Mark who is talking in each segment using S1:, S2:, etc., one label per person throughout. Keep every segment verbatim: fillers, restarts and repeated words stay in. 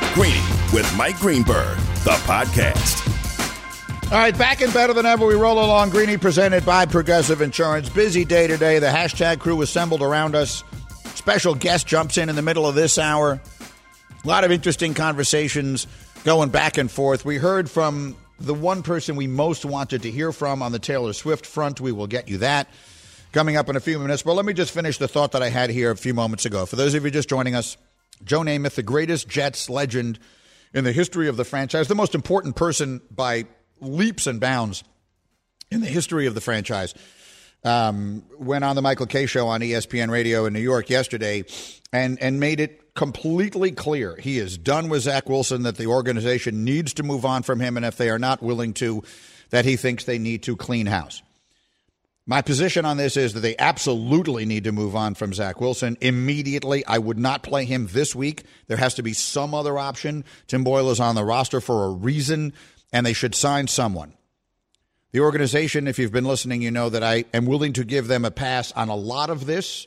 S1: Greeny with Mike Greenberg, the podcast.
S2: All right, back and better than ever, we roll along. Greeny presented by Progressive Insurance. Busy day today. The hashtag crew assembled around us. Special guest jumps in in the middle of this hour. A lot of interesting conversations going back and forth. We heard from the one person we most wanted to hear from on the Taylor Swift front. We will get you that coming up in a few minutes. But let me just finish the thought that I had here a few moments ago. For those of you just joining us, Joe Namath, the greatest Jets legend in the history of the franchise, the most important person by leaps and bounds in the history of the franchise, um, went on the Michael Kay Show on E S P N Radio in New York yesterday and, and made it completely clear he is done with Zach Wilson, that the organization needs to move on from him, and if they are not willing to, that he thinks they need to clean house. My position on this is that they absolutely need to move on from Zach Wilson immediately. I would not play him this week. There has to be some other option. Tim Boyle is on the roster for a reason, and they should sign someone. The organization, if you've been listening, you know that I am willing to give them a pass on a lot of this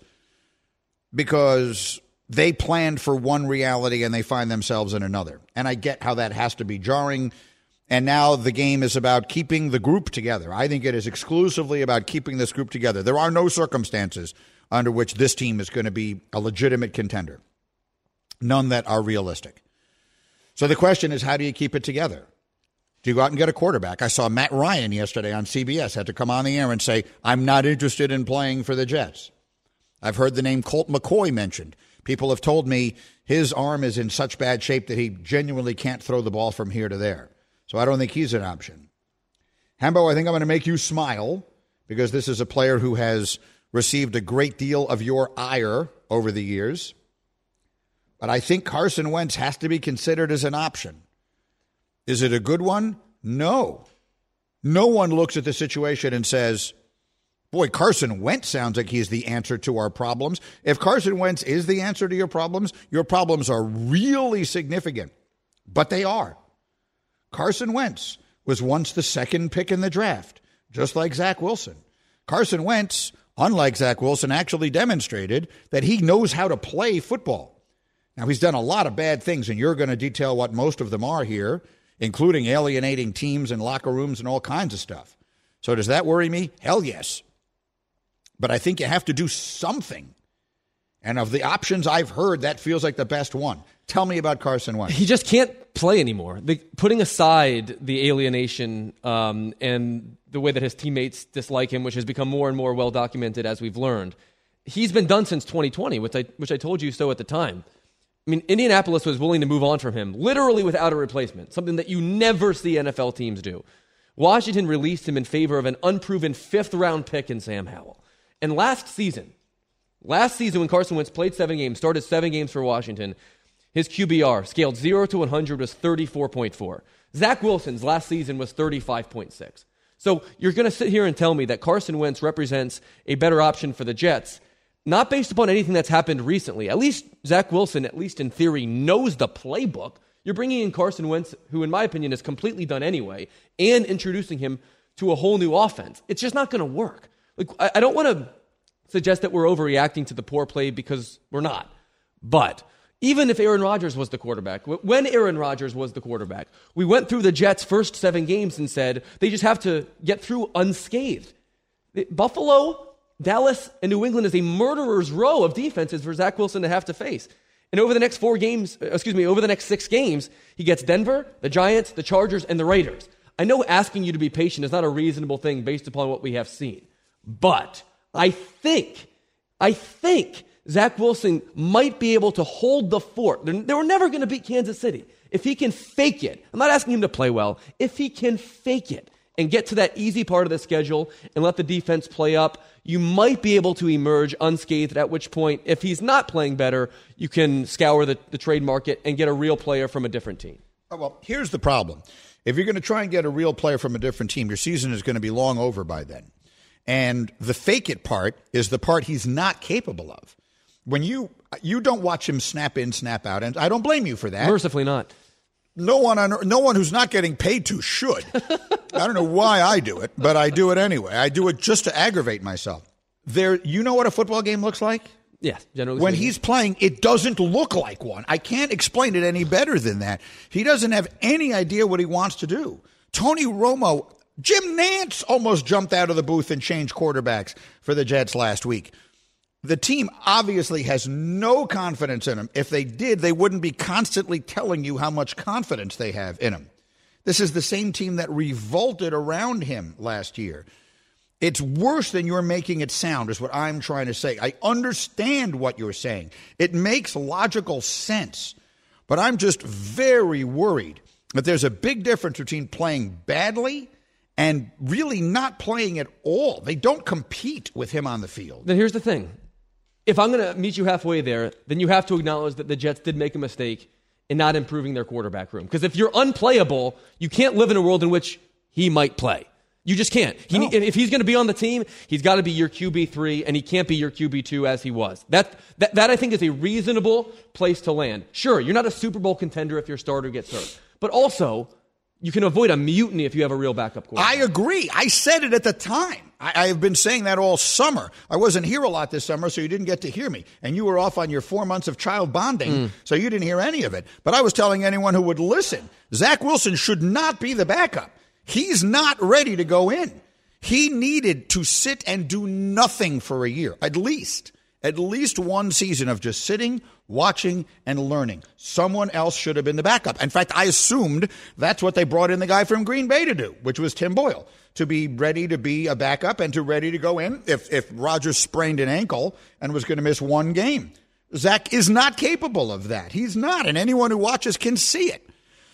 S2: because they planned for one reality and they find themselves in another. And I get how that has to be jarring. And now the game is about keeping the group together. I think it is exclusively about keeping this group together. There are no circumstances under which this team is going to be a legitimate contender. None that are realistic. So the question is, how do you keep it together? Do you go out and get a quarterback? I saw Matt Ryan yesterday on C B S had to come on the air and say, I'm not interested in playing for the Jets. I've heard the name Colt McCoy mentioned. People have told me his arm is in such bad shape that he genuinely can't throw the ball from here to there. So I don't think he's an option. Hambo, I think I'm going to make you smile because this is a player who has received a great deal of your ire over the years. But I think Carson Wentz has to be considered as an option. Is it a good one? No. No one looks at the situation and says, boy, Carson Wentz sounds like he's the answer to our problems. If Carson Wentz is the answer to your problems, your problems are really significant. But they are. Carson Wentz was once the second pick in the draft, just like Zach Wilson. Carson Wentz, unlike Zach Wilson, actually demonstrated that he knows how to play football. Now, he's done a lot of bad things, and you're going to detail what most of them are here, including alienating teams and locker rooms and all kinds of stuff. So does that worry me? Hell yes. But I think you have to do something. And of the options I've heard, that feels like the best one. Tell me about Carson Wentz.
S3: He just can't play anymore. The, putting aside the alienation um, and the way that his teammates dislike him, which has become more and more well-documented as we've learned, he's been done since twenty twenty, which I, which I told you so at the time. I mean, Indianapolis was willing to move on from him, literally without a replacement, something that you never see N F L teams do. Washington released him in favor of an unproven fifth-round pick in Sam Howell. And last season, last season when Carson Wentz played seven games, started seven games for Washington, his Q B R scaled zero to one hundred was thirty-four point four. Zach Wilson's last season was thirty-five point six. So you're going to sit here and tell me that Carson Wentz represents a better option for the Jets, not based upon anything that's happened recently. At least Zach Wilson, at least in theory, knows the playbook. You're bringing in Carson Wentz, who in my opinion is completely done anyway, and introducing him to a whole new offense. It's just not going to work. Like, I, I don't want to suggest that we're overreacting to the poor play because we're not. But even if Aaron Rodgers was the quarterback, when Aaron Rodgers was the quarterback, we went through the Jets' first seven games and said they just have to get through unscathed. Buffalo, Dallas, and New England is a murderer's row of defenses for Zach Wilson to have to face. And over the next four games, excuse me, over the next six games, he gets Denver, the Giants, the Chargers, and the Raiders. I know asking you to be patient is not a reasonable thing based upon what we have seen. But I think, I think Zach Wilson might be able to hold the fort. They're, they were never going to beat Kansas City. If he can fake it, I'm not asking him to play well, if he can fake it and get to that easy part of the schedule and let the defense play up, you might be able to emerge unscathed, at which point, if he's not playing better, you can scour the, the trade market and get a real player from a different team.
S2: Oh, well, here's the problem. If you're going to try and get a real player from a different team, your season is going to be long over by then. And the fake it part is the part he's not capable of. When you you don't watch him snap in, snap out, and I don't blame you for that.
S3: Mercifully not.
S2: No one on no one who's not getting paid to should. I don't know why I do it, but I do it anyway. I do it just to aggravate myself. There, you know what a football game looks like?
S3: Yes, generally
S2: when
S3: speaking.
S2: he's playing, it doesn't look like one. I can't explain it any better than that. He doesn't have any idea what he wants to do. Tony Romo, Jim Nantz almost jumped out of the booth and changed quarterbacks for the Jets last week. The team obviously has no confidence in him. If they did, they wouldn't be constantly telling you how much confidence they have in him. This is the same team that revolted around him last year. It's worse than you're making it sound, is what I'm trying to say. I understand what you're saying. It makes logical sense. But I'm just very worried that there's a big difference between playing badly and really not playing at all. They don't compete with him on the field.
S3: Then here's the thing. If I'm going to meet you halfway there, then you have to acknowledge that the Jets did make a mistake in not improving their quarterback room. Because if you're unplayable, you can't live in a world in which he might play. You just can't. He, no. If he's going to be on the team, he's got to be your Q B three, and he can't be your Q B two as he was. That, that, that I think, is a reasonable place to land. Sure, you're not a Super Bowl contender if your starter gets hurt. But also, you can avoid a mutiny if you have a real backup quarterback.
S2: I agree. I said it at the time. I, I have been saying that all summer. I wasn't here a lot this summer, so you didn't get to hear me. And you were off on your four months of child bonding, mm. so you didn't hear any of it. But I was telling anyone who would listen, Zach Wilson should not be the backup. He's not ready to go in. He needed to sit and do nothing for a year, at least. At least one season of just sitting, watching, and learning. Someone else should have been the backup. In fact, I assumed that's what they brought in the guy from Green Bay to do, which was Tim Boyle, to be ready to be a backup and to ready to go in if, if Rodgers sprained an ankle and was going to miss one game. Zach is not capable of that. He's not, and anyone who watches can see it.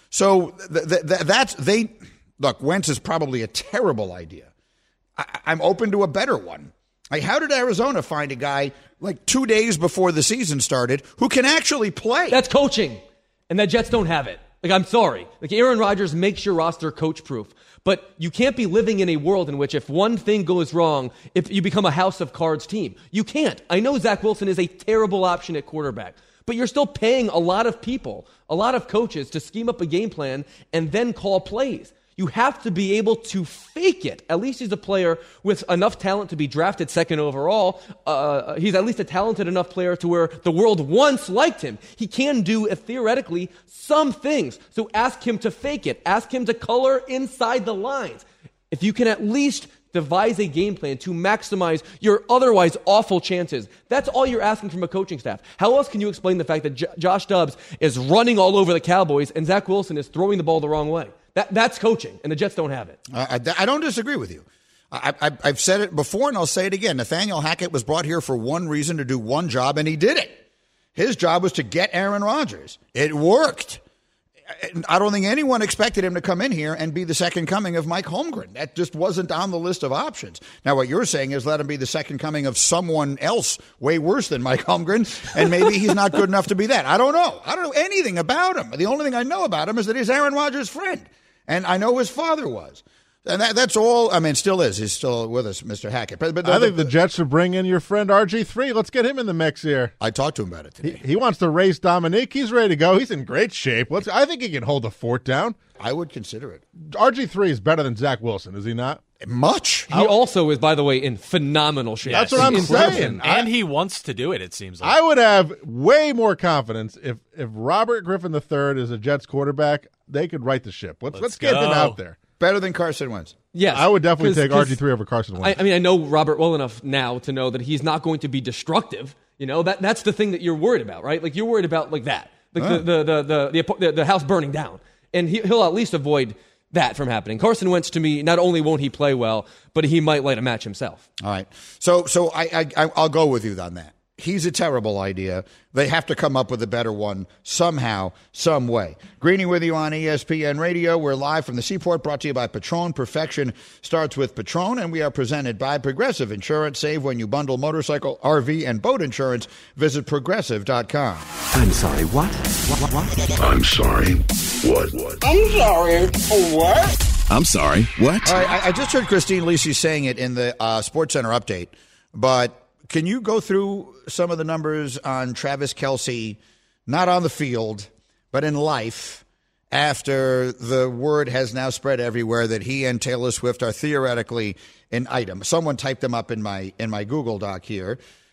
S2: So th- th- th- that's they. Look, Wentz is probably a terrible idea. I- I'm open to a better one. Like, how did Arizona find a guy like two days before the season started who can actually play?
S3: That's coaching, and the Jets don't have it. Like, I'm sorry. Like, Aaron Rodgers makes your roster coach-proof, but you can't be living in a world in which if one thing goes wrong, if you become a house of cards team. You can't. I know Zach Wilson is a terrible option at quarterback, but you're still paying a lot of people, a lot of coaches to scheme up a game plan and then call plays. You have to be able to fake it. At least he's a player with enough talent to be drafted second overall. Uh, he's at least a talented enough player to where the world once liked him. He can do, uh, theoretically, some things. So ask him to fake it. Ask him to color inside the lines. If you can at least devise a game plan to maximize your otherwise awful chances, that's all you're asking from a coaching staff. How else can you explain the fact that J- Josh Dobbs is running all over the Cowboys and Zach Wilson is throwing the ball the wrong way? That, that's coaching, and the Jets don't have it.
S2: Uh, I, I don't disagree with you. I, I, I've said it before, and I'll say it again. Nathaniel Hackett was brought here for one reason, to do one job, and he did it. His job was to get Aaron Rodgers. It worked. I don't think anyone expected him to come in here and be the second coming of Mike Holmgren. That just wasn't on the list of options. Now, what you're saying is let him be the second coming of someone else way worse than Mike Holmgren, and maybe he's not good enough to be that. I don't know. I don't know anything about him. The only thing I know about him is that he's Aaron Rodgers' friend, and I know his father was. And that, that's all. I mean, still is. He's still with us, Mister Hackett. But, but the,
S4: I think
S2: the,
S4: the Jets should bring in your friend R G three. Let's get him in the mix here.
S2: I talked to him about it today.
S4: He, he wants to race Dominique. He's ready to go. He's in great shape. Let's. I think he can hold the fort down.
S2: I would consider it.
S4: R G three is better than Zach Wilson, is he not?
S2: Much.
S3: He also is, by the way, in phenomenal shape.
S4: That's what I'm
S3: in
S4: saying.
S5: And he wants to do it, it seems like.
S4: I would have way more confidence if, if Robert Griffin the third is a Jets quarterback. They could right the ship. Let's, let's, let's get him out there.
S2: Better than Carson Wentz.
S3: Yes.
S4: I would definitely take R G three over Carson Wentz.
S3: I, I mean, I know Robert well enough now to know that he's not going to be destructive. You know, that that's the thing that you're worried about, right? Like, you're worried about, like, that. Like, oh. the, the, the, the, the, the house burning down. And he, he'll at least avoid that from happening. Carson Wentz, to me, not only won't he play well, but he might light a match himself. All
S2: right. So so I, I, I'll go with you on that. He's a terrible idea. They have to come up with a better one somehow, some way. Greeny with you on E S P N Radio. We're live from the Seaport, brought to you by Patron. Perfection starts with Patron, and we are presented by Progressive Insurance. Save when you bundle motorcycle, R V, and boat insurance. Visit Progressive dot com.
S6: I'm sorry, what? What, what, what?
S1: I'm sorry, what? What?
S7: I'm sorry, what?
S1: I'm sorry, what?
S2: All right, I, I just heard Christine Lisi saying it in the uh, SportsCenter update, but can you go through some of the numbers on Travis Kelce, not on the field, but in life, after the word has now spread everywhere that he and Taylor Swift are theoretically an item? Someone typed them up in my in my Google Doc here.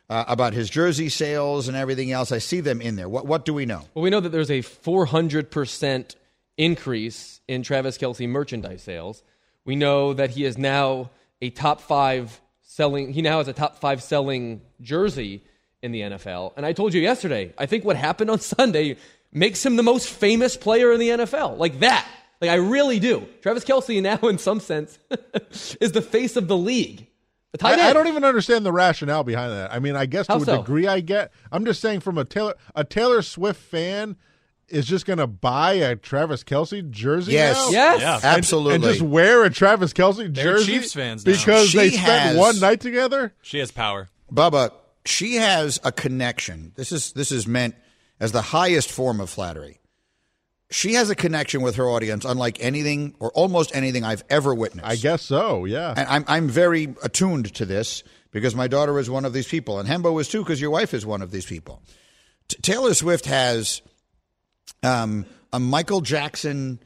S2: uh, about his jersey sales and everything else. I see them in there. What what do we know?
S3: Well, we know that there's a four hundred percent increase in Travis Kelce merchandise sales. We know that he is now a top five selling, he now has a top five selling jersey in the N F L. And I told you yesterday, I think what happened on Sunday makes him the most famous player in the N F L. Like that. Like, I really do. Travis Kelce now, in some sense, is the face of the league. The tight end.
S4: I, I don't even understand the rationale behind that. I mean, I guess to
S3: How
S4: a
S3: so?
S4: degree I get. I'm just saying from a Taylor a Taylor Swift fan is just going to buy a Travis Kelce jersey
S2: Yes.
S4: now?
S3: Yes.
S5: Yeah.
S4: And-
S2: Absolutely.
S4: And just wear a Travis Kelce
S5: They're
S4: jersey
S5: Chiefs fans now.
S4: because
S2: She
S4: they spent
S2: has-
S4: one night together?
S5: She has power.
S2: Bubba, she has a connection. This is this is meant as the highest form of flattery. She has a connection with her audience unlike anything or almost anything I've ever witnessed.
S4: I guess so, yeah.
S2: And I'm I'm very attuned to this because my daughter is one of these people, and Hembo is too because your wife is one of these people. T- Taylor Swift has um, a Michael Jackson,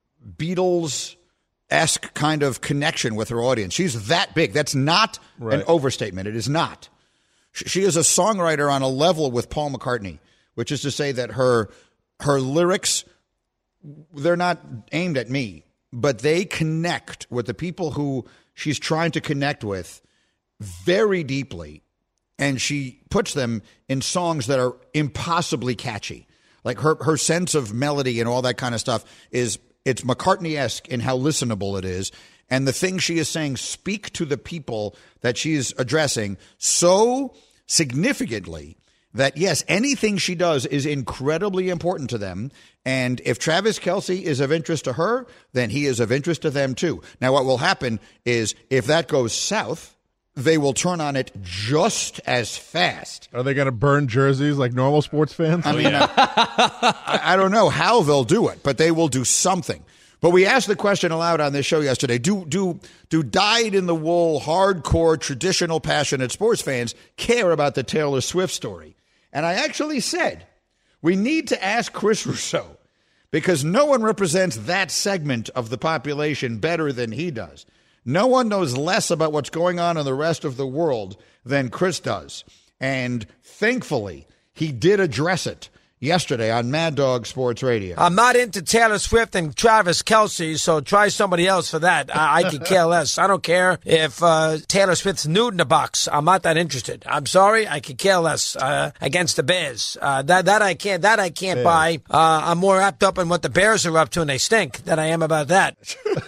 S2: Beatles-esque kind of connection with her audience. She's that big. That's not
S4: Right.
S2: an overstatement. It is not. Sh- She is a songwriter on a level with Paul McCartney, which is to say that her her lyrics, they're not aimed at me, but they connect with the people who she's trying to connect with very deeply, and she puts them in songs that are impossibly catchy. Like her her sense of melody and all that kind of stuff is it's McCartney-esque in how listenable it is, and the things she is saying speak to the people that she's addressing so significantly that, yes, anything she does is incredibly important to them. And if Travis Kelce is of interest to her, then he is of interest to them too. Now, what will happen is if that goes south, they will turn on it just as fast.
S4: Are they going to burn jerseys like normal sports fans?
S2: I mean, I, I don't know how they'll do it, but they will do something. But we asked the question aloud on this show yesterday, do do do dyed-in-the-wool, hardcore, traditional, passionate sports fans care about the Taylor Swift story? And I actually said, we need to ask Chris Rousseau because no one represents that segment of the population better than he does. No one knows less about what's going on in the rest of the world than Chris does. And thankfully, he did address it yesterday on Mad Dog Sports Radio.
S8: I'm not into Taylor Swift and Travis Kelce, so try somebody else for that. I, I could care less. I don't care if uh, Taylor Swift's nude in the box. I'm not that interested. I'm sorry. I could care less uh, against the Bears. Uh, that that I can't. That I can't
S4: Bears.
S8: buy. Uh, I'm more wrapped up in what the Bears are up to, and they stink, than I am about that.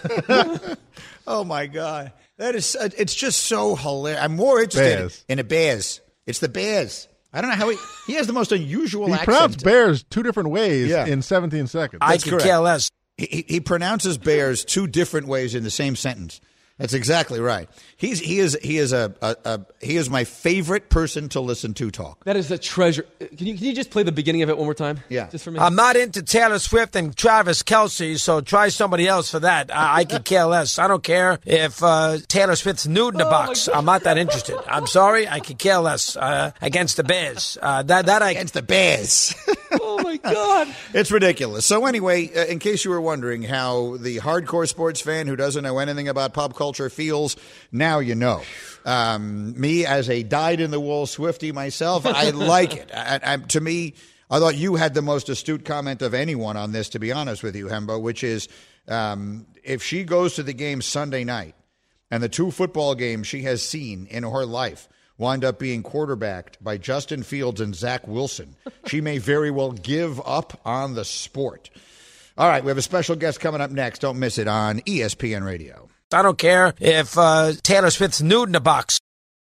S2: Oh, my God. That is, uh, it's just so hilarious. I'm more interested
S4: Bears.
S2: in the Bears. It's the Bears. I don't know how he, he has the most unusual
S4: He
S2: accent.
S4: pronounced Bears two different ways
S2: Yeah.
S4: in seventeen seconds.
S8: I
S2: That's
S8: could
S2: correct.
S8: care less.
S2: He, he pronounces Bears two different ways in the same sentence. That's exactly right. He's he is he is a, a, a he is my favorite person to listen to talk.
S3: That is a treasure. Can you can you just play the beginning of it one more time?
S2: Yeah.
S3: Just for me.
S8: I'm not into Taylor Swift and Travis Kelce, so try somebody else for that. I, I could care less. I don't care if uh, Taylor Swift's nude in the
S3: Oh,
S8: box.
S3: my God.
S8: I'm not that interested. I'm sorry. I could care less uh, against the Bears. Uh, that that I
S2: Against the Bears.
S3: Oh my God.
S2: It's ridiculous. So anyway, uh, in case you were wondering how the hardcore sports fan who doesn't know anything about pop culture feels, now you know. Um, me, as a dyed-in-the-wool Swiftie myself, I like it. I, I, to me, I thought you had the most astute comment of anyone on this, to be honest with you, Hembo, which is um, if she goes to the game Sunday night and the two football games she has seen in her life wind up being quarterbacked by Justin Fields and Zach Wilson, she may very well give up on the sport. All right, we have a special guest coming up next. Don't miss it on E S P N Radio.
S8: I don't care if uh, Taylor Swift's nude in the box.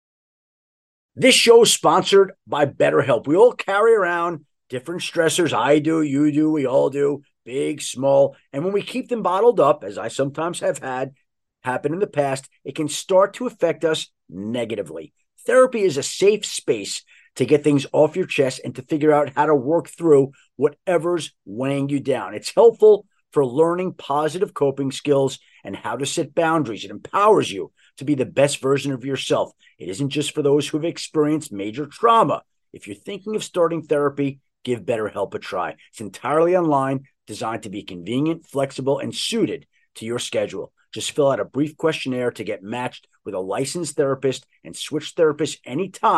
S9: This show is sponsored by BetterHelp. We all carry around different stressors. I do, you do, we all do, big, small. And when we keep them bottled up, as I sometimes have had happen in the past, it can start to affect us negatively. Therapy is a safe space to get things off your chest and to figure out how to work through whatever's weighing you down. It's helpful for learning positive coping skills and how to set boundaries. It empowers you to be the best version of yourself. It isn't just for those who have experienced major trauma. If you're thinking of starting therapy, give BetterHelp a try. It's entirely online, designed to be convenient, flexible, and suited to your schedule. Just fill out a brief questionnaire to get matched with a licensed therapist and switch therapists anytime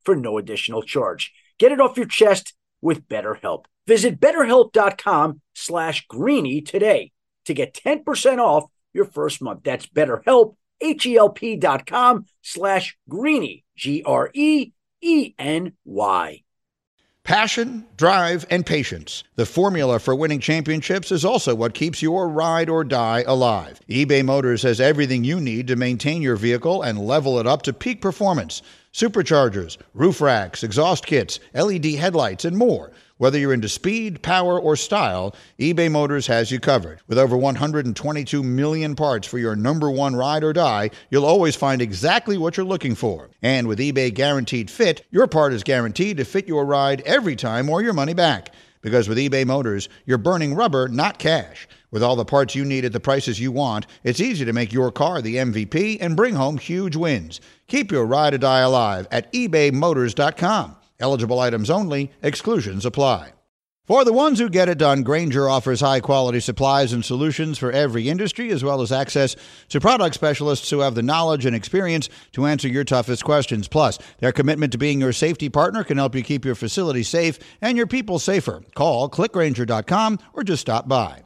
S9: for no additional charge. Get it off your chest with BetterHelp. Visit betterhelp.com slash greeny today to get ten percent off your first month. That's BetterHelp, H-E-L-P dot com slash greeny, G R E E N Y.
S2: Passion, drive, and patience. The formula for winning championships is also what keeps your ride or die alive. eBay Motors has everything you need to maintain your vehicle and level it up to peak performance. Superchargers, roof racks, exhaust kits, L E D headlights, and more. Whether you're into speed, power, or style, eBay Motors has you covered. With over one hundred twenty-two million parts for your number one ride or die, you'll always find exactly what you're looking for. And with eBay Guaranteed Fit, your part is guaranteed to fit your ride every time or your money back. Because with eBay Motors, you're burning rubber, not cash. With all the parts you need at the prices you want, it's easy to make your car the M V P and bring home huge wins. Keep your ride or die alive at ebay motors dot com. Eligible items only. Exclusions apply. For the ones who get it done, Grainger offers high-quality supplies and solutions for every industry, as well as access to product specialists who have the knowledge and experience to answer your toughest questions. Plus, their commitment to being your safety partner can help you keep your facility safe and your people safer. Call click grainger dot com or just stop by.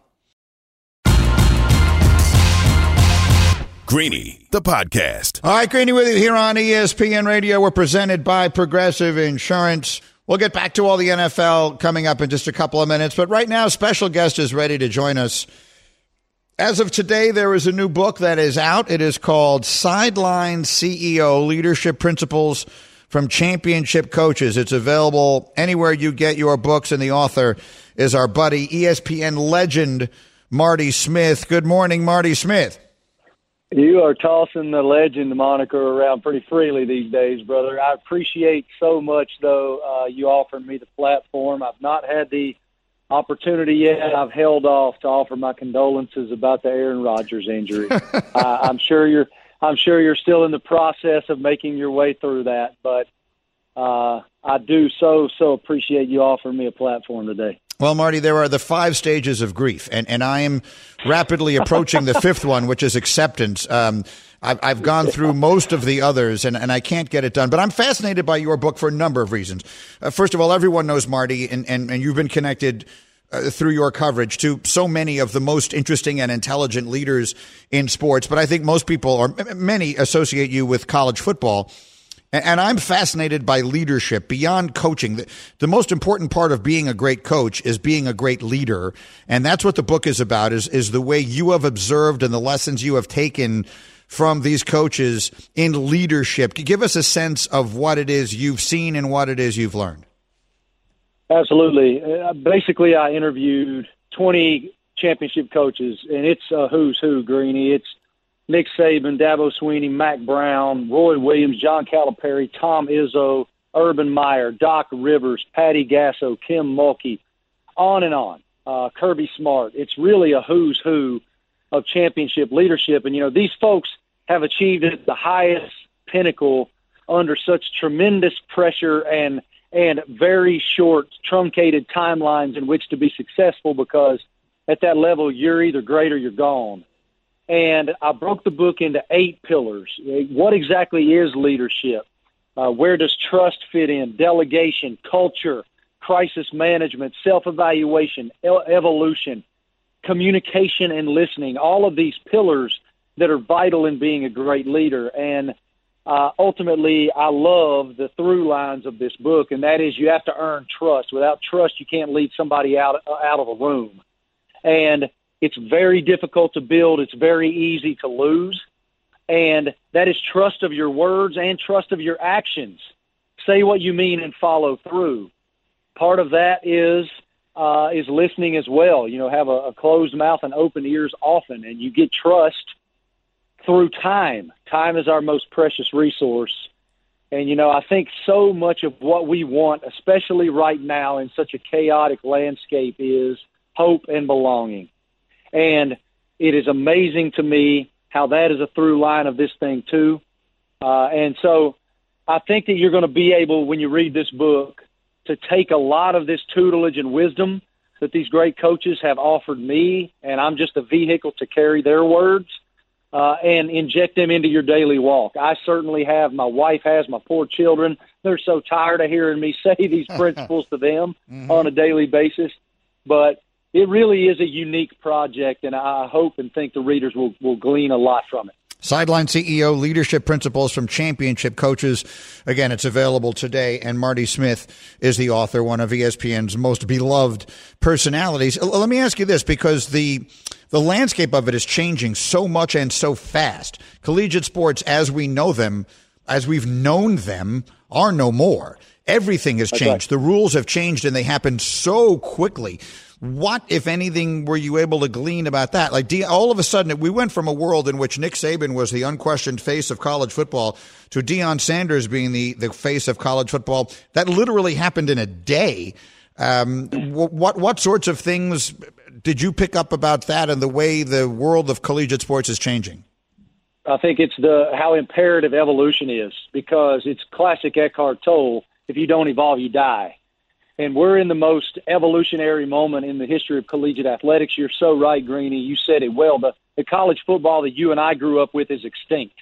S1: Greeny, the podcast.
S2: All right, Greeny with you here on E S P N Radio. We're presented by Progressive Insurance. We'll get back to all the N F L coming up in just a couple of minutes. But right now, special guest is ready to join us. As of today, there is a new book that is out. It is called Sideline C E O, Leadership Principles from Championship Coaches. It's available anywhere you get your books, and the author is our buddy, E S P N legend, Marty Smith. Good morning, Marty Smith.
S10: You are tossing the legend moniker around pretty freely these days, brother. I appreciate so much, though, uh, you offering me the platform. I've not had the opportunity yet. I've held off to offer my condolences about the Aaron Rodgers injury. uh, I'm sure you're I'm sure you're still in the process of making your way through that, but uh, I do so, so appreciate you offering me a platform today.
S2: Well, Marty, there are the five stages of grief, and, and I am rapidly approaching the fifth one, which is acceptance. Um, I've, I've gone through most of the others, and, and I can't get it done. But I'm fascinated by your book for a number of reasons. Uh, first of all, everyone knows Marty, and, and, and you've been connected uh, through your coverage to so many of the most interesting and intelligent leaders in sports. But I think most people, or many, associate you with college football. And I'm fascinated by leadership beyond coaching. The, the most important part of being a great coach is being a great leader. And that's what the book is about, is, is the way you have observed and the lessons you have taken from these coaches in leadership. Give us a sense of what it is you've seen and what it is you've learned.
S10: Absolutely. Uh, basically, I interviewed twenty championship coaches, and it's a who's who, Greeny. It's Nick Saban, Dabo Swinney, Mack Brown, Roy Williams, John Calipari, Tom Izzo, Urban Meyer, Doc Rivers, Patty Gasso, Kim Mulkey, on and on. Uh, Kirby Smart. It's really a who's who of championship leadership. And, you know, these folks have achieved at the highest pinnacle under such tremendous pressure and and very short, truncated timelines in which to be successful, because at that level, you're either great or you're gone. And I broke the book into eight pillars. What exactly is leadership? Uh, where does trust fit in? Delegation, culture, crisis management, self-evaluation, e- evolution, communication, and listening. All of these pillars that are vital in being a great leader. And uh, ultimately, I love the through lines of this book, and that is you have to earn trust. Without trust, you can't lead somebody out, out of a room. And it's very difficult to build. It's very easy to lose. And that is trust of your words and trust of your actions. Say what you mean and follow through. Part of that is uh, is listening as well. You know, have a, a closed mouth and open ears often, and you get trust through time. Time is our most precious resource. And, you know, I think so much of what we want, especially right now in such a chaotic landscape, is hope and belonging. And it is amazing to me how that is a through line of this thing, too. Uh, and so I think that you're going to be able, when you read this book, to take a lot of this tutelage and wisdom that these great coaches have offered me, and I'm just a vehicle to carry their words, uh, and inject them into your daily walk. I certainly have. My wife has. My poor children. They're so tired of hearing me say these principles to them mm-hmm. on a daily basis. But it really is a unique project, and I hope and think the readers will, will glean a lot from it.
S2: Sideline C E O, Leadership Principles from Championship Coaches. Again, it's available today, and Marty Smith is the author, one of E S P N's most beloved personalities. Let me ask you this, because the the landscape of it is changing so much and so fast. Collegiate sports, as we know them, as we've known them, are no more. Everything has changed. Right. The rules have changed, and they happen so quickly. What, if anything, were you able to glean about that? Like, De- all of a sudden, we went from a world in which Nick Saban was the unquestioned face of college football to Deion Sanders being the, the face of college football. That literally happened in a day. Um, what what sorts of things did you pick up about that and the way the world of collegiate sports is changing?
S10: I think it's the how imperative evolution is, because it's classic Eckhart Tolle: if you don't evolve, you die. And we're in the most evolutionary moment in the history of collegiate athletics. You're so right, Greeny. You said it well. The, the college football that you and I grew up with is extinct.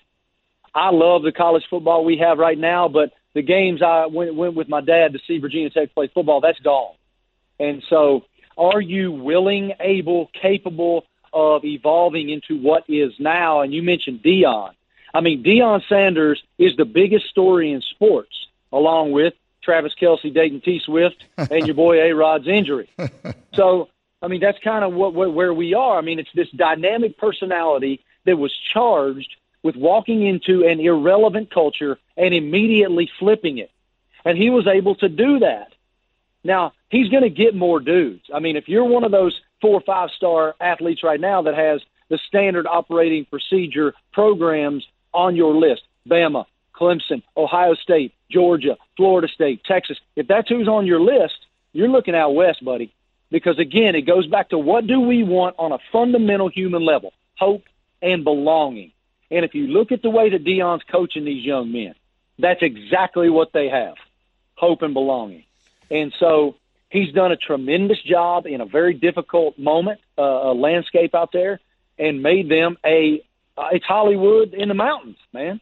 S10: I love the college football we have right now, but the games I went, went with my dad to see Virginia Tech play football, that's gone. And so are you willing, able, capable of evolving into what is now? And you mentioned Deion. I mean, Deion Sanders is the biggest story in sports, along with Travis Kelce, Dayton T. Swift, and your boy A-Rod's injury. So, I mean, that's kind of what, what where we are. I mean, it's this dynamic personality that was charged with walking into an irrelevant culture and immediately flipping it. And he was able to do that. Now, he's going to get more dudes. I mean, if you're one of those four or five-star athletes right now that has the standard operating procedure programs on your list, Bama, Clemson, Ohio State, Georgia, Florida State, Texas. If that's who's on your list, you're looking out west, buddy. Because, again, it goes back to what do we want on a fundamental human level? Hope and belonging. And if you look at the way that Deion's coaching these young men, that's exactly what they have, hope and belonging. And so he's done a tremendous job in a very difficult moment, uh, a landscape out there, and made them a uh, – it's Hollywood in the mountains, man.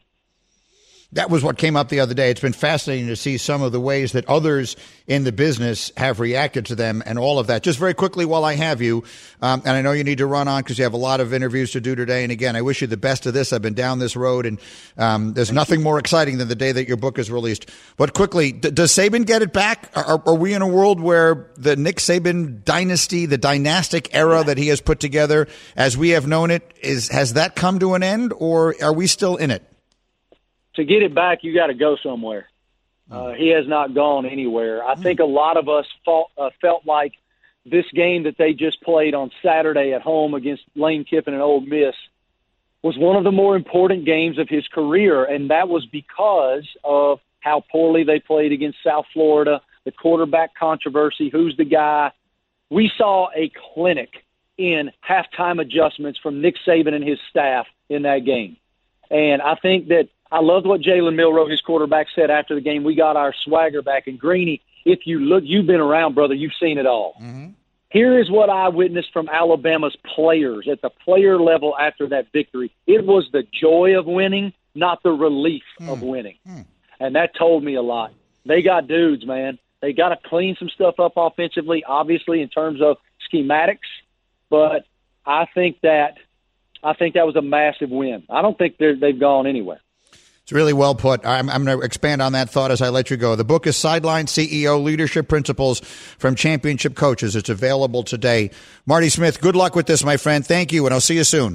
S2: That was what came up the other day. It's been fascinating to see some of the ways that others in the business have reacted to them and all of that. Just very quickly while I have you, um, and I know you need to run on because you have a lot of interviews to do today. And again, I wish you the best of this. I've been down this road, and um, there's nothing more exciting than the day that your book is released. But quickly, d- does Saban get it back? Are, are we in a world where the Nick Saban dynasty, the dynastic era that he has put together as we have known it, is has that come to an end, or are we still in it?
S10: To get it back, you got to go somewhere. Uh, he has not gone anywhere. I think a lot of us fought, uh, felt like this game that they just played on Saturday at home against Lane Kiffin and Ole Miss was one of the more important games of his career, and that was because of how poorly they played against South Florida, the quarterback controversy, who's the guy. We saw a clinic in halftime adjustments from Nick Saban and his staff in that game. And I think that I loved what Jalen Milroe, his quarterback, said after the game. We got our swagger back. And, Greeny, if you look, you've been around, brother. You've seen it all. Mm-hmm. Here is what I witnessed from Alabama's players at the player level after that victory. It was the joy of winning, not the relief mm. of winning. Mm. And that told me a lot. They got dudes, man. They got to clean some stuff up offensively, obviously, in terms of schematics. But I think that I think that was a massive win. I don't think they've gone anywhere.
S2: It's really well put. I'm, I'm going to expand on that thought as I let you go. The book is Sideline C E O Leadership Principles from Championship Coaches. It's available today. Marty Smith, good luck with this, my friend. Thank you, and I'll see you soon.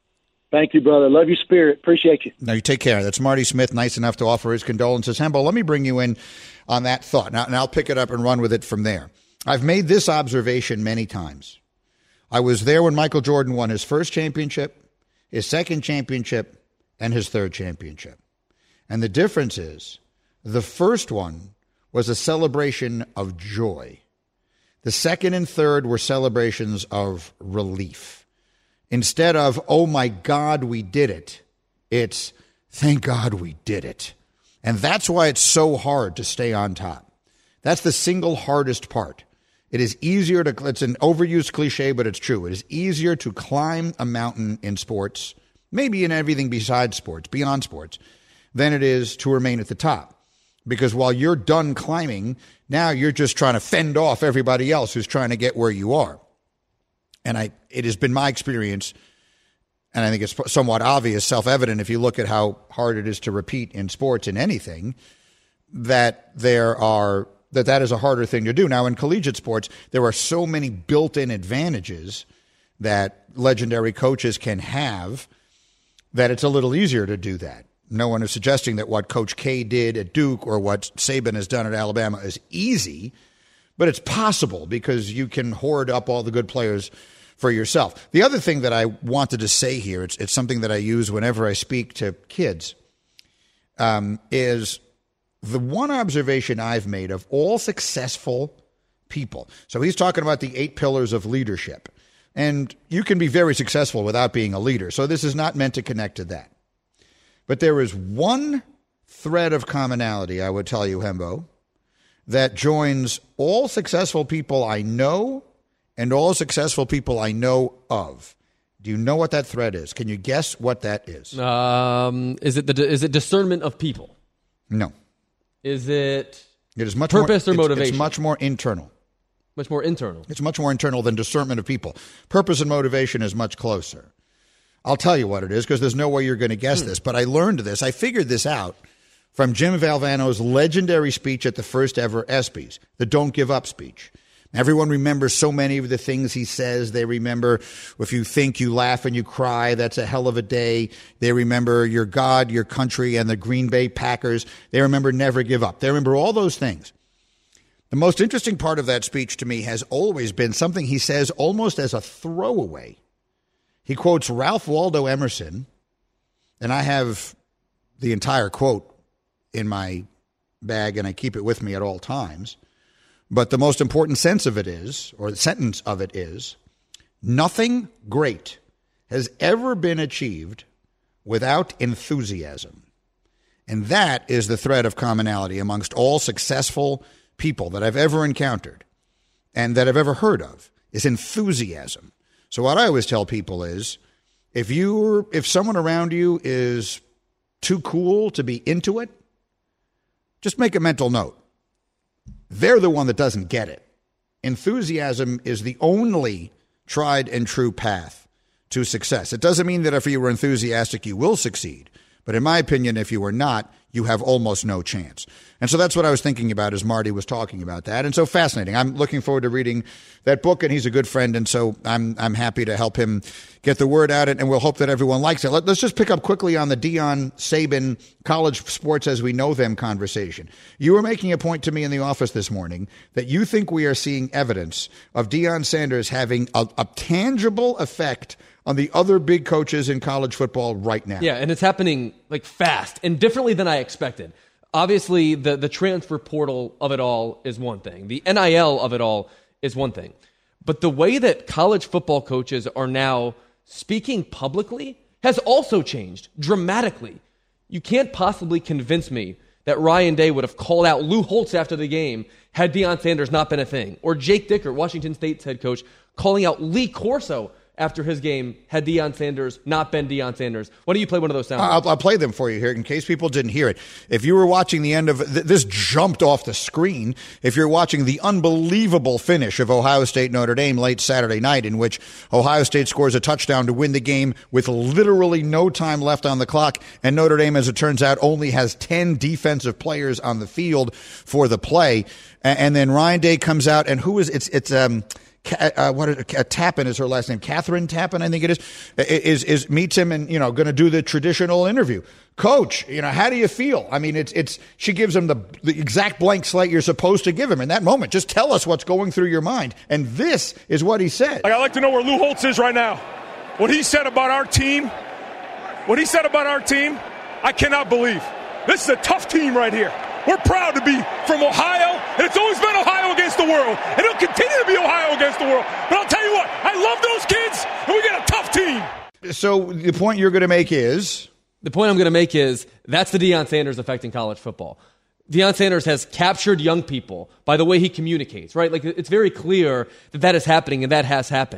S10: Thank you, brother. Love your spirit. Appreciate you.
S2: Now, you take care. That's Marty Smith, nice enough to offer his condolences. Hembo, let me bring you in on that thought. Now, and I'll pick it up and run with it from there. I've made this observation many times. I was there when Michael Jordan won his first championship, his second championship, and his third championship. And the difference is the first one was a celebration of joy. The second and third were celebrations of relief. Instead of, oh my God, we did it, it's, thank God we did it. And that's why it's so hard to stay on top. That's the single hardest part. It is easier to, it's an overused cliche, but it's true. It is easier to climb a mountain in sports maybe in everything besides sports, beyond sports, than it is to remain at the top. Because while you're done climbing, now you're just trying to fend off everybody else who's trying to get where you are. And I, it has been my experience, and I think it's somewhat obvious, self-evident if you look at how hard it is to repeat in sports in anything, that there are that that is a harder thing to do. Now, in collegiate sports, there are so many built-in advantages that legendary coaches can have that it's a little easier to do that. No one is suggesting that what Coach K did at Duke or what Saban has done at Alabama is easy, but it's possible because you can hoard up all the good players for yourself. The other thing that I wanted to say here, it's, it's something that I use whenever I speak to kids, um, is the one observation I've made of all successful people. So he's talking about the eight pillars of leadership. And you can be very successful without being a leader. So this is not meant to connect to that. But there is one thread of commonality, I would tell you, Hembo, that joins all successful people I know and all successful people I know of. Do you know what that thread is? Can you guess what that is?
S3: Um, is it the is it discernment of people?
S2: No.
S3: Is it,
S2: it is much
S3: purpose
S2: more,
S3: or motivation?
S2: It's, it's much more internal.
S3: Much more internal.
S2: It's much more internal than discernment of people. Purpose and motivation is much closer. I'll tell you what it is because there's no way you're going to guess hmm. this, but I learned this. I figured this out from Jim Valvano's legendary speech at the first ever ESPYs, the Don't Give Up speech. Everyone remembers so many of the things he says. They remember if you think, you laugh, and you cry, that's a hell of a day. They remember your God, your country, and the Green Bay Packers. They remember never give up. They remember all those things. The most interesting part of that speech to me has always been something he says almost as a throwaway. He quotes Ralph Waldo Emerson, and I have the entire quote in my bag, and I keep it with me at all times. But the most important sense of it is, or the sentence of it is, nothing great has ever been achieved without enthusiasm. And that is the thread of commonality amongst all successful people that I've ever encountered and that I've ever heard of, is enthusiasm. So what I always tell people is, if you if someone around you is too cool to be into it, just make a mental note. They're the one that doesn't get it. Enthusiasm is the only tried and true path to success. It doesn't mean that if you were enthusiastic, you will succeed. But in my opinion, if you were not, you have almost no chance. And so that's what I was thinking about as Marty was talking about that. And so fascinating. I'm looking forward to reading that book, and he's a good friend, and so I'm I'm happy to help him get the word out, and we'll hope that everyone likes it. Let, let's just pick up quickly on the Deion Saban college sports as we know them conversation. You were making a point to me in the office this morning that you think we are seeing evidence of Deion Sanders having a, a tangible effect on the other big coaches in college football right now.
S3: Yeah, and it's happening like fast and differently than I expected. Obviously, the, the transfer portal of it all is one thing. The N I L of it all is one thing. But the way that college football coaches are now speaking publicly has also changed dramatically. You can't possibly convince me that Ryan Day would have called out Lou Holtz after the game had Deion Sanders not been a thing. Or Jake Dicker, Washington State's head coach, calling out Lee Corso after his game had Deion Sanders not been Deion Sanders. Why don't you play one of those sounds?
S2: I'll, I'll play them for you here in case people didn't hear it. If you were watching the end of th- this jumped off the screen, if you're watching the unbelievable finish of Ohio State Notre Dame late Saturday night, in which Ohio State scores a touchdown to win the game with literally no time left on the clock, and Notre Dame, as it turns out, only has ten defensive players on the field for the play, and, and then Ryan Day comes out, and who is it's it's um. Uh, what uh, Tappan is her last name, Catherine Tappan, I think it is, is is meets him and you know going to do the traditional interview. Coach, you know, how do you feel? I mean, it's it's she gives him the the exact blank slate you're supposed to give him in that moment. Just tell us what's going through your mind. And this is what he said.
S11: Like, I'd like to know where Lou Holtz is right now. What he said about our team, what he said about our team, I cannot believe. This is a tough team right here. We're proud to be from Ohio, and it's always been Ohio against the world, and it'll continue to be Ohio against the world. But I'll tell you what, I love those kids, and we got a tough team.
S2: So the point you're going to make is?
S3: The point I'm going to make is that's the Deion Sanders effect in college football. Deion Sanders has captured young people by the way he communicates, right? Like, it's very clear that that is happening, and that has happened.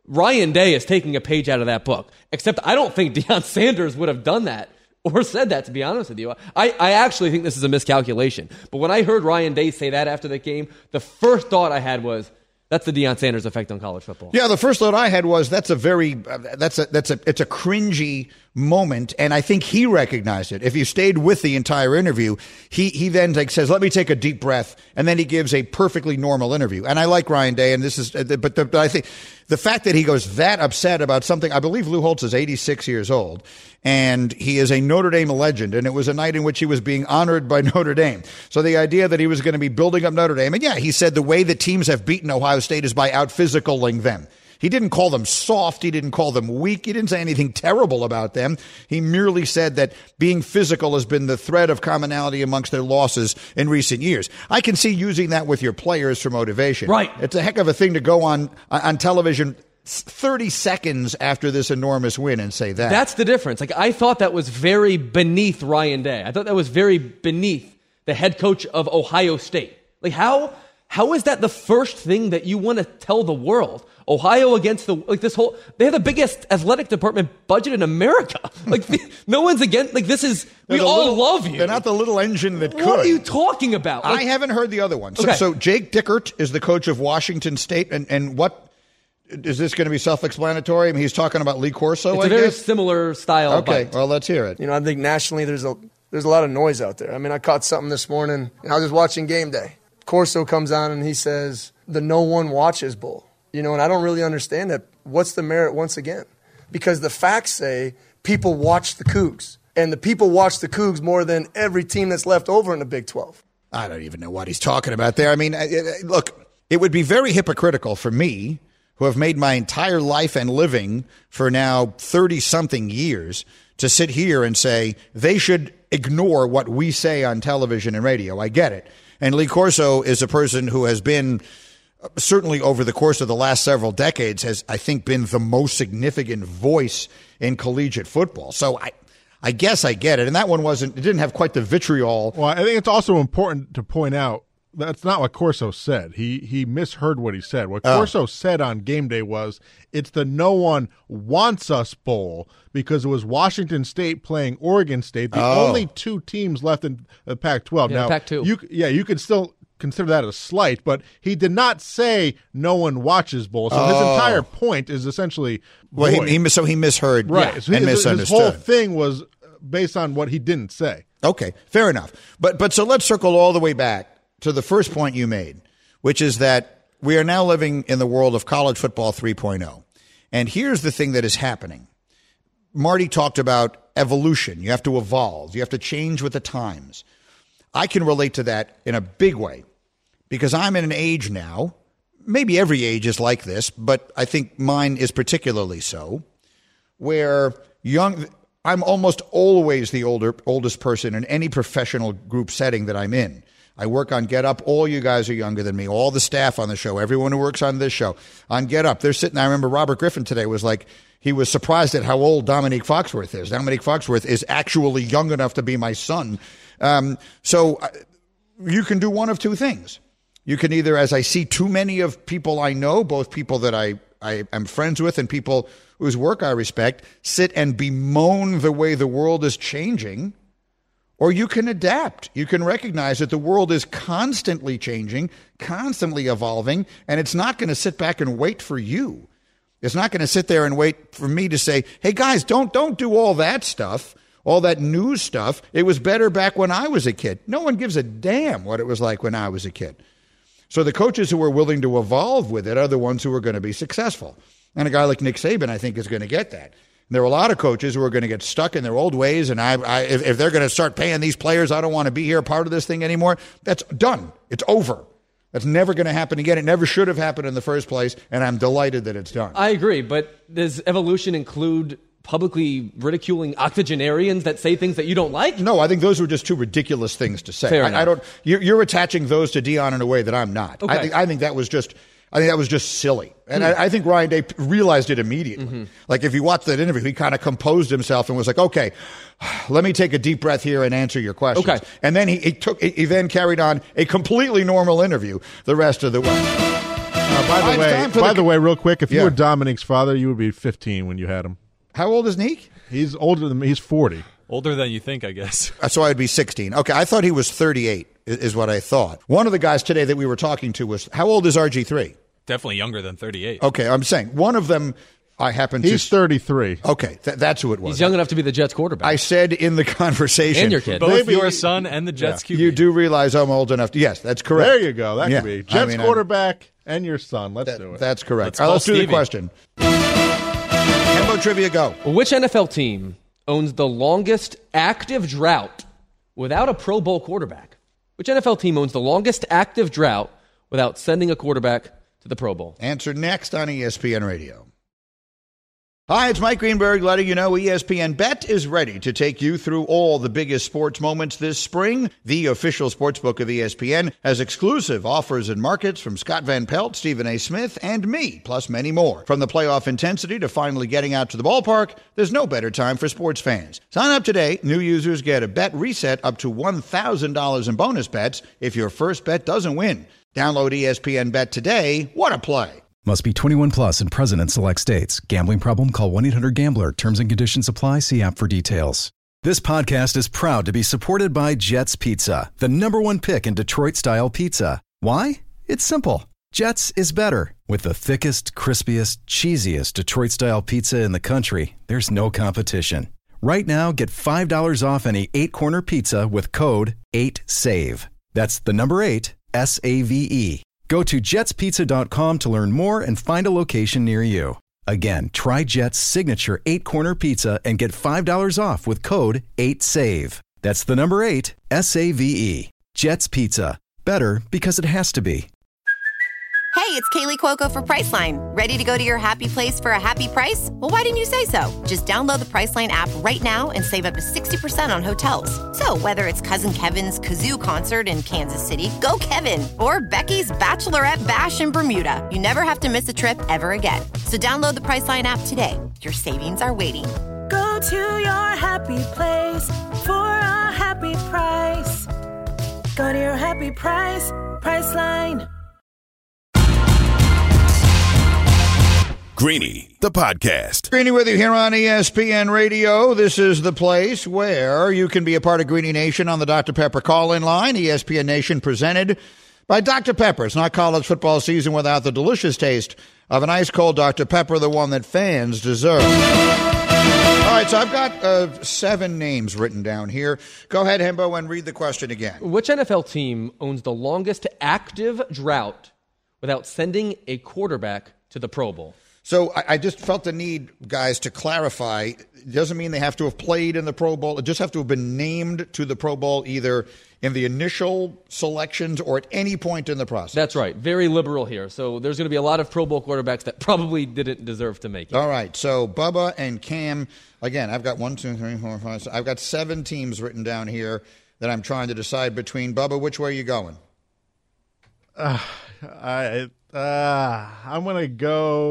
S3: Ryan Day is taking a page out of that book, except I don't think Deion Sanders would have done that or said that, to be honest with you. I, I actually think this is a miscalculation. But when I heard Ryan Day say that after the game, the first thought I had was, that's the Deion Sanders effect on college football.
S2: Yeah, the first thought I had was that's a very uh, that's a that's a it's a cringy moment, and I think he recognized it. If you stayed with the entire interview, he he then like says, "Let me take a deep breath," and then he gives a perfectly normal interview. And I like Ryan Day, and this is, uh, but, the, but I think the fact that he goes that upset about something. I believe Lou Holtz is eighty-six years old, and he is a Notre Dame legend, and it was a night in which he was being honored by Notre Dame. So the idea that he was going to be building up Notre Dame, and yeah, he said the way that teams have beaten Ohio State is by out-physicaling them. He didn't call them soft. He didn't call them weak. He didn't say anything terrible about them. He merely said that being physical has been the thread of commonality amongst their losses in recent years. I can see using that with your players for motivation.
S3: Right.
S2: It's a heck of a thing to go on on television thirty seconds after this enormous win and say that.
S3: That's the difference. Like, I thought that was very beneath Ryan Day. I thought that was very beneath the head coach of Ohio State. Like, how how is that the first thing that you want to tell the world? Ohio against the, like this whole, they have the biggest athletic department budget in America. Like, no one's against, like, this is, we all
S2: little,
S3: love you.
S2: They're not the little engine that could.
S3: What are you talking about? Like,
S2: I haven't heard the other one. So,
S3: okay.
S2: so Jake Dickert is the coach of Washington State, and, and what, is this going to be self-explanatory? I mean, he's talking about Lee Corso,
S3: it's
S2: I
S3: a very
S2: guess?
S3: similar style.
S2: Okay,
S3: bite.
S2: well, let's hear it.
S12: You know, I think nationally there's a there's a lot of noise out there. I mean, I caught something this morning, and I was just watching Game Day. Corso comes on, and he says, the no one watches bull. You know, and I don't really understand that. What's the merit once again? Because the facts say people watch the Cougs, and the people watch the Cougs more than every team that's left over in the Big twelve.
S2: I don't even know what he's talking about there. I mean, look, it would be very hypocritical for me, who have made my entire life and living for now thirty-something years, to sit here and say they should ignore what we say on television and radio. I get it. And Lee Corso is a person who has been, certainly over the course of the last several decades, has, I think, been the most significant voice in collegiate football. So I, I guess I get it. And that one wasn't, it didn't have quite the vitriol.
S4: Well, I think it's also important to point out that's not what Corso said. He he misheard what he said. What
S2: Oh.
S4: Corso said on Game Day was it's the no one wants us bowl, because it was Washington State playing Oregon State, the
S2: Oh.
S4: only two teams left in the Pac twelve.
S3: Yeah,
S4: now,
S3: Pac two.
S4: You, yeah, you could still consider that a slight, but he did not say no one watches bowl. So his
S2: Oh.
S4: entire point is essentially
S2: Well,
S4: void.
S2: he, he, so he misheard
S4: right.
S2: yeah,
S4: So
S2: and
S4: his,
S2: misunderstood.
S4: his whole thing was based on what he didn't say.
S2: Okay, fair enough. But but so let's circle all the way back to the first point you made, which is that we are now living in the world of college football three point oh. And here's the thing that is happening. Marty talked about evolution. You have to evolve. You have to change with the times. I can relate to that in a big way because I'm in an age now, maybe every age is like this, but I think mine is particularly so, where young I'm almost always the older oldest person in any professional group setting that I'm in. I work on Get Up. All you guys are younger than me. All the staff on the show, everyone who works on this show, on Get Up, they're sitting. I remember Robert Griffin today was like, he was surprised at how old Dominique Foxworth is. Dominique Foxworth is actually young enough to be my son. Um, so uh, you can do one of two things. You can either, as I see too many of people I know, both people that I, I am friends with and people whose work I respect, sit and bemoan the way the world is changing. Or you can adapt. You can recognize that the world is constantly changing, constantly evolving, and it's not going to sit back and wait for you. It's not going to sit there and wait for me to say, hey, guys, don't don't do all that stuff, all that news stuff. It was better back when I was a kid. No one gives a damn what it was like when I was a kid. So the coaches who are willing to evolve with it are the ones who are going to be successful. And a guy like Nick Saban, I think, is going to get that. There are a lot of coaches who are going to get stuck in their old ways, and I, I, if, if they're going to start paying these players, I don't want to be here, part of this thing anymore. That's done. It's over. That's never going to happen again. It never should have happened in the first place, and I'm delighted that it's done.
S3: I agree, but does evolution include publicly ridiculing octogenarians that say things that you don't like?
S2: No, I think those were just two ridiculous things to say.
S3: Fair
S2: I,
S3: enough.
S2: I don't. You're, you're attaching those to Deion in a way that I'm not.
S3: Okay.
S2: I think I think that was just. I think that was just silly. And I, I think Ryan Day realized it immediately. Mm-hmm. Like, if you watch that interview, he kind of composed himself and was like, okay, let me take a deep breath here and answer your questions.
S3: Okay.
S2: And then he, he took, he then carried on a completely normal interview the rest of the way.
S4: Uh, by the
S2: It's
S4: way,
S2: time for
S4: by
S2: the-
S4: the way, real quick, if
S2: Yeah.
S4: you were Dominique's father, you would be fifteen when you had him.
S2: How old is Neek?
S4: He's older than me. He's forty.
S5: Older than you think, I guess.
S2: So I'd be sixteen. Okay, I thought he was thirty-eight, i- is what I thought. One of the guys today that we were talking to was, how old is R G three?
S5: Definitely younger than thirty-eight.
S2: Okay, I'm saying one of them I happen to...
S4: He's thirty-three.
S2: Okay, th- that's who it was.
S3: He's young enough to be the Jets quarterback.
S2: I said in the conversation...
S3: And your kid.
S5: Both
S4: Maybe-
S5: your son and the Jets
S2: Yeah,
S5: Q B.
S2: you do realize I'm old enough to... Yes, that's correct.
S4: There you go. That
S2: Yeah,
S4: could be
S2: I
S4: Jets
S2: mean, I'm-
S4: quarterback and your son. Let's
S2: That-
S4: do it.
S2: That's correct.
S5: Let's
S2: All right,
S5: call
S2: let's do the
S5: Stevie.
S2: question. Hembo Trivia, go.
S3: Which N F L team owns the longest active drought without a Pro Bowl quarterback? Which N F L team owns the longest active drought without sending a quarterback to the Pro Bowl?
S2: Answer next on E S P N Radio. Hi, it's Mike Greenberg letting you know E S P N Bet is ready to take you through all the biggest sports moments this spring. The official sportsbook of E S P N has exclusive offers and markets from Scott Van Pelt, Stephen A. Smith, and me, plus many more. From the playoff intensity to finally getting out to the ballpark, there's no better time for sports fans. Sign up today. New users get a bet reset up to one thousand dollars in bonus bets if your first bet doesn't win. Download E S P N Bet today. What a play.
S13: Must be twenty-one plus and present in select states. Gambling problem? Call one eight hundred gambler. Terms and conditions apply. See app for details. This podcast is proud to be supported by Jets Pizza, the number one pick in Detroit-style pizza. Why? It's simple. Jets is better. With the thickest, crispiest, cheesiest Detroit-style pizza in the country, there's no competition. Right now, get five dollars off any eight-corner pizza with code eight save. That's the number eight, S A V E. Go to jets pizza dot com to learn more and find a location near you. Again, try Jet's signature eight-corner pizza and get five dollars off with code eight save. That's the number eight, S A V E. Jet's Pizza. Better because it has to be.
S14: Hey, it's Kaylee Cuoco for Priceline. Ready to go to your happy place for a happy price? Well, why didn't you say so? Just download the Priceline app right now and save up to sixty percent on hotels. So whether it's Cousin Kevin's Kazoo Concert in Kansas City, go Kevin, or Becky's Bachelorette Bash in Bermuda, you never have to miss a trip ever again. So download the Priceline app today. Your savings are waiting.
S15: Go to your happy place for a happy price. Go to your happy price, Priceline.
S1: Greeny, the podcast.
S2: Greeny with you here on E S P N Radio. This is the place where you can be a part of Greeny Nation on the Doctor Pepper call-in line. E S P N Nation presented by Doctor Pepper. It's not college football season without the delicious taste of an ice-cold Doctor Pepper, the one that fans deserve. All right, so I've got uh, seven names written down here. Go ahead, Hembo, and read the question again.
S3: Which N F L team owns the longest active drought without sending a quarterback to the Pro Bowl?
S2: So I, I just felt the need, guys, to clarify. It doesn't mean they have to have played in the Pro Bowl. It just have to have been named to the Pro Bowl either in the initial selections or at any point in the process.
S3: That's right. Very liberal here. So there's going to be a lot of Pro Bowl quarterbacks that probably didn't deserve to make it.
S2: All right. So Bubba and Cam, again, I've got one, two, three, four, five, six. I've got seven teams written down here that I'm trying to decide between. Bubba, which way are you going?
S4: Uh, I, uh, I'm going to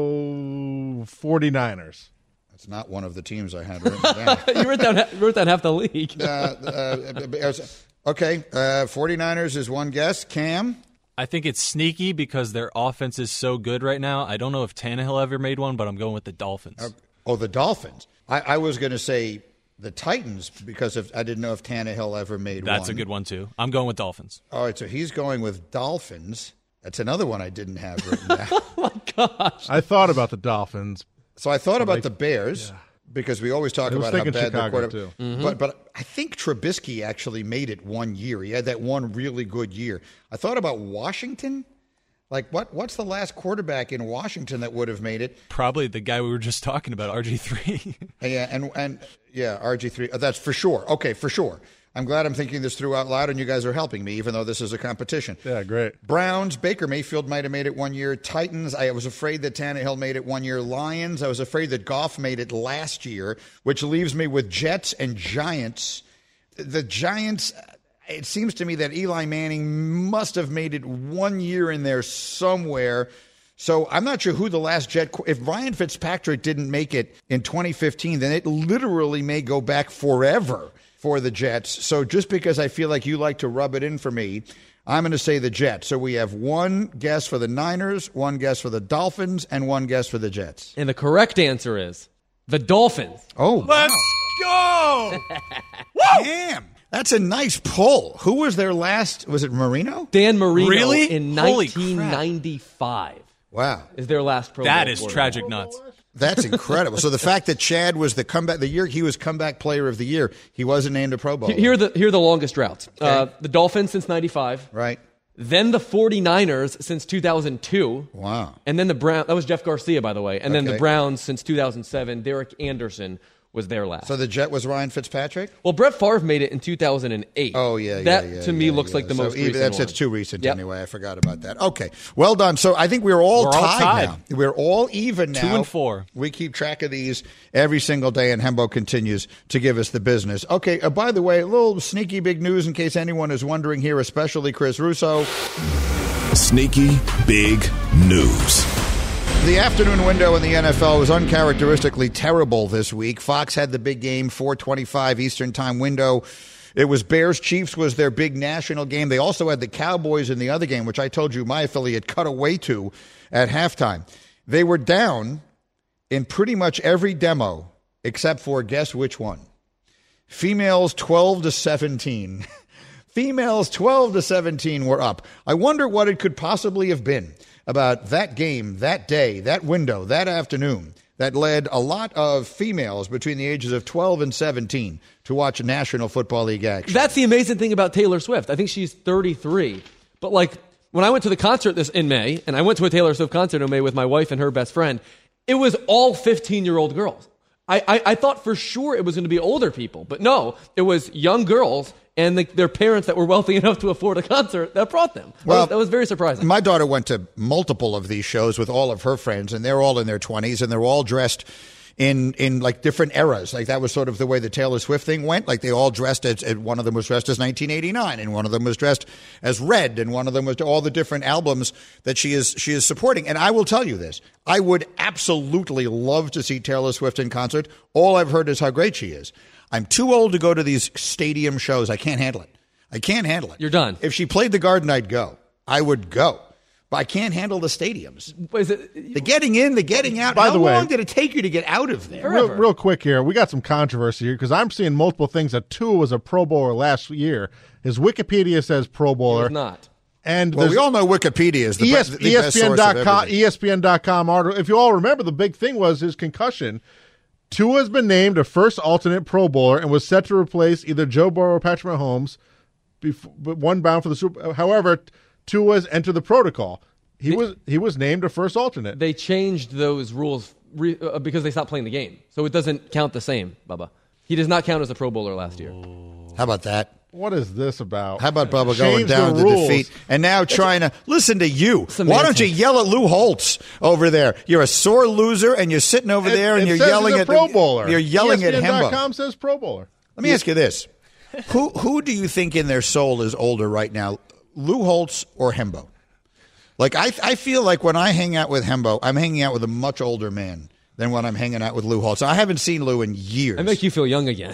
S4: go 49ers.
S2: That's not one of the teams I had written down.
S3: you wrote down, wrote down half the league.
S2: uh, uh, okay, uh, 49ers is one guess. Cam?
S5: I think it's sneaky because their offense is so good right now. I don't know if Tannehill ever made one, but I'm going with the Dolphins.
S2: Uh, oh, the Dolphins. I, I was going to say the Titans because of, I didn't know if Tannehill ever made
S5: That's
S2: one.
S5: That's a good one, too. I'm going with Dolphins.
S2: All right, so he's going with Dolphins. That's another one I didn't have written down.
S3: Oh, my gosh.
S4: I thought about the Dolphins.
S2: So I thought about the Bears yeah. because we always talk about how bad
S4: Chicago
S2: the quarterback.
S4: too.
S2: Mm-hmm. But but I think Trubisky actually made it one year. He had that one really good year. I thought about Washington. Like what? What's the last quarterback in Washington that would have made it?
S5: Probably the guy we were just talking about, R G three.
S2: yeah, and and yeah, R G three. That's for sure. Okay, for sure. I'm glad I'm thinking this through out loud, and you guys are helping me, even though this is a competition.
S4: Yeah, great.
S2: Browns, Baker Mayfield might have made it one year. Titans, I was afraid that Tannehill made it one year. Lions, I was afraid that Goff made it last year, which leaves me with Jets and Giants. The Giants, it seems to me that Eli Manning must have made it one year in there somewhere. So I'm not sure who the last Jet – if Ryan Fitzpatrick didn't make it in twenty fifteen, then it literally may go back forever for the Jets. So just because I feel like you like to rub it in for me, I'm going to say the Jets. So we have one guess for the Niners, one guess for the Dolphins, and one guess for the Jets.
S3: And the correct answer is the Dolphins.
S2: Oh,
S11: let's
S2: wow.
S11: go!
S2: Damn. That's a nice pull. Who was their last? Was it Marino?
S3: Dan Marino
S5: Really?
S3: in
S5: Holy
S3: nineteen ninety-five.
S2: Wow.
S3: Is their last Pro
S5: That
S3: Bowl
S5: is
S3: quarterback.
S5: tragic nuts.
S2: That's incredible. So the fact that Chad was the comeback, the year he was comeback player of the year, he wasn't named a Pro Bowl.
S3: Here are the, here are the longest routes.
S2: Okay.
S3: Uh, the Dolphins since ninety-five.
S2: Right.
S3: Then the 49ers since two thousand two.
S2: Wow.
S3: And then the Browns. That was Jeff Garcia, by the way. And then
S2: Okay.
S3: the Browns since two thousand seven. Derek Anderson was their last.
S2: So the Jet was Ryan Fitzpatrick?
S3: Well, Brett Favre made it in two thousand eight.
S2: Oh, yeah, yeah,
S3: That,
S2: yeah,
S3: to me,
S2: yeah,
S3: looks
S2: yeah.
S3: like the
S2: So
S3: most
S2: even,
S3: recent
S2: that's,
S3: one.
S2: that's too recent
S3: Yep.
S2: anyway. I forgot about that. Okay. Well done. So I think we're all,
S5: We're all
S2: tied,
S5: tied.
S2: now. We're all even now.
S5: Two and four.
S2: We keep track of these every single day, and Hembo continues to give us the business. Okay, uh, by the way, a little sneaky big news in case anyone is wondering here, especially Chris Russo.
S1: Sneaky big news.
S2: The afternoon window in the N F L was uncharacteristically terrible this week. Fox had the big game, four twenty-five Eastern time window. It was Bears-Chiefs was their big national game. They also had the Cowboys in the other game, which I told you my affiliate cut away to at halftime. They were down in pretty much every demo except for, guess which one? Females twelve to seventeen. Females twelve to seventeen were up. I wonder what it could possibly have been about that game, that day, that window, that afternoon that led a lot of females between the ages of twelve and seventeen to watch National Football League action.
S3: That's the amazing thing about Taylor Swift. I think she's thirty-three. But, like, when I went to the concert this in May, and I went to a Taylor Swift concert in May with my wife and her best friend, it was all fifteen-year-old girls. I, I, I thought for sure it was going to be older people. But no, it was young girls and the, their parents that were wealthy enough to afford a concert that brought them. That,
S2: Well,
S3: was, that was very surprising.
S2: My daughter went to multiple of these shows with all of her friends, and they're all in their twenties, and they're all dressed in in like different eras. Like that was sort of the way the Taylor Swift thing went. Like they all dressed as, as one of them was dressed as nineteen eighty-nine, and one of them was dressed as Red, and one of them was all the different albums that she is she is supporting. And I will tell you this: I would absolutely love to see Taylor Swift in concert. All I've heard is how great she is. I'm too old to go to these stadium shows. I can't handle it. I can't handle it.
S3: You're done.
S2: If she played the Garden, I'd go. I would go. But I can't handle the stadiums.
S3: Is it,
S2: the getting in, the getting out.
S4: By
S2: How
S4: the way-
S2: long did it take you to get out of there?
S4: Real, real quick here, we got some controversy here because I'm seeing multiple things that Tua was a Pro Bowler last year. His Wikipedia says Pro Bowler.
S3: He's not.
S4: And
S2: Well, we
S4: there's
S2: all know Wikipedia is the,
S4: E S-
S2: best, the best source of
S4: ESPN dot com,
S2: everything.
S4: E S P N dot com article. If you all remember, the big thing was his concussion. Tua has been named a first alternate Pro Bowler and was set to replace either Joe Burrow or Patrick Mahomes, before, but one bound for the Super. However, Tua has entered the protocol. He was he was named a first alternate.
S3: They changed those rules re, uh, because they stopped playing the game. So it doesn't count the same, Bubba. He does not count as a Pro Bowler last year.
S2: How about that?
S4: What is this about?
S2: How about Bubba
S4: Change
S2: going
S4: the
S2: down to
S4: rules.
S2: defeat and now trying to listen to you? Why
S3: Semantics.
S2: don't you yell at Lou Holtz over there? You're a sore loser, and you're sitting over
S4: It-
S2: there and
S4: it
S2: you're
S4: says
S2: yelling
S4: he's a
S2: at
S4: Pro
S2: the,
S4: Bowler.
S2: You're yelling at
S4: E S P N dot
S2: Hembo.
S4: com says Pro Bowler.
S2: Let me ask you this: who who do you think in their soul is older right now, Lou Holtz or Hembo? Like I I feel like when I hang out with Hembo, I'm hanging out with a much older man than when I'm hanging out with Lou Holtz. I haven't seen Lou in years.
S3: I make you feel young again.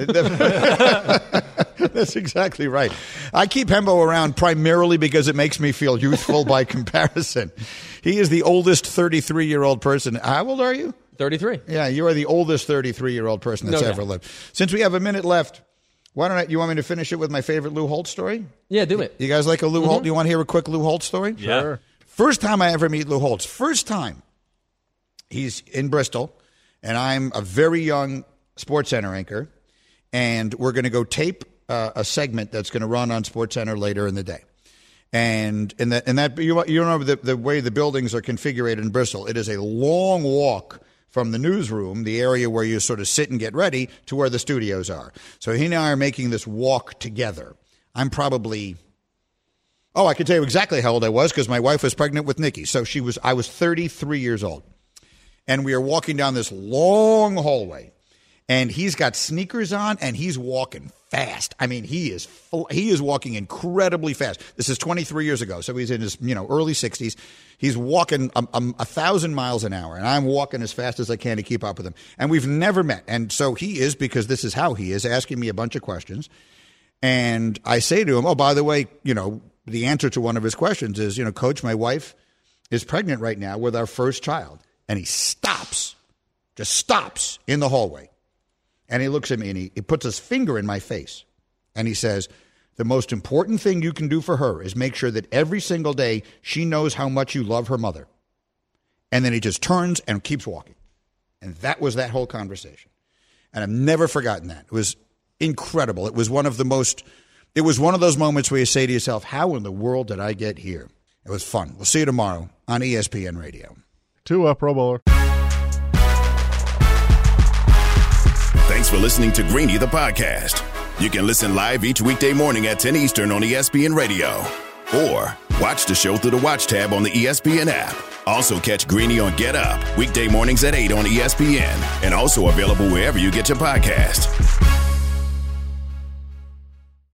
S2: That's exactly right. I keep Hembo around primarily because it makes me feel youthful by comparison. He is the oldest thirty-three-year-old person. How old are you?
S3: thirty-three.
S2: Yeah, you are the oldest thirty-three-year-old person that's
S3: No
S2: ever
S3: doubt.
S2: lived. Since we have a minute left, why don't I, you want me to finish it with my favorite Lou Holtz story?
S3: Yeah, do it.
S2: You guys like a Lou
S3: Mm-hmm.
S2: Holtz? You want to hear a quick Lou Holtz story?
S5: Yeah.
S4: Sure.
S2: First time I ever meet Lou Holtz. First time. He's in Bristol, and I'm a very young SportsCenter anchor, and we're going to go tape uh, a segment that's going to run on SportsCenter later in the day. And in that, in that you, you know the, the way the buildings are configured in Bristol, it is a long walk from the newsroom, the area where you sort of sit and get ready, to where the studios are. So he and I are making this walk together. I'm probably... Oh, I can tell you exactly how old I was because my wife was pregnant with Nikki. So she was, I was thirty-three years old. And we are walking down this long hallway. And he's got sneakers on and he's walking fast. I mean, he is full, he is walking incredibly fast. This is twenty-three years ago. So he's in his, you know, early sixties. He's walking a, a, a thousand miles an hour. And I'm walking as fast as I can to keep up with him. And we've never met. And so he is, because this is how he is, asking me a bunch of questions. And I say to him, oh, by the way, you know, the answer to one of his questions is, you know, Coach, my wife is pregnant right now with our first child. And he stops, just stops in the hallway. And he looks at me and he, he puts his finger in my face. And he says, the most important thing you can do for her is make sure that every single day she knows how much you love her mother. And then he just turns and keeps walking. And that was that whole conversation. And I've never forgotten that. It was incredible. It was one of the most, it was one of those moments where you say to yourself, how in the world did I get here? It was fun. We'll see you tomorrow on E S P N Radio.
S4: Tua, Pro Bowler.
S1: Thanks for listening to Greeny, the podcast. You can listen live each weekday morning at ten Eastern on E S P N Radio. Or watch the show through the Watch tab on the E S P N app. Also catch Greeny on Get Up, weekday mornings at eight on E S P N. And also available wherever you get your podcast.